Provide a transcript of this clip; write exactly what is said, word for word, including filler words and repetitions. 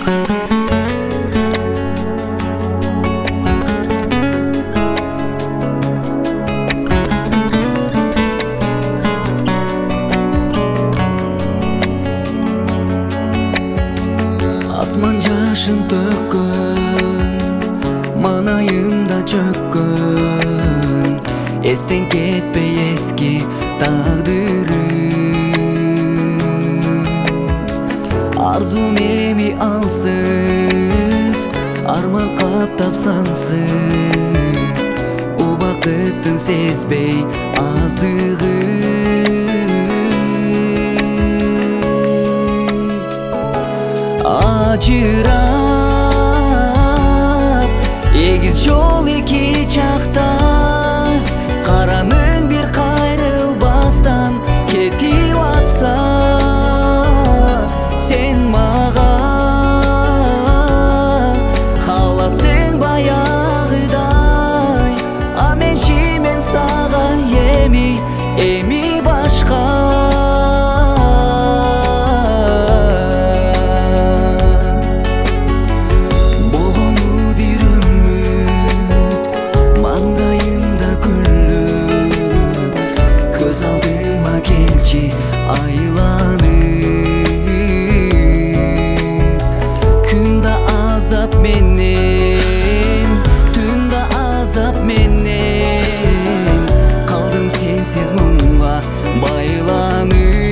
Asman жашын төккөн, манайымда чөккөн, эстен кетпей эски тагдырым. Арзум эми алсыз, арман каптап сансыз, убакыттын сезбей аздыгын. Ажырап, эгиз жол эки жакта, караның бир кайрылбастан кетип атса, сен мага кааласың баягыдай, а менчи мен сага эми, эми башка. Күндө азап менен, түндө азап менен, калдым сенсиз муңга байланып.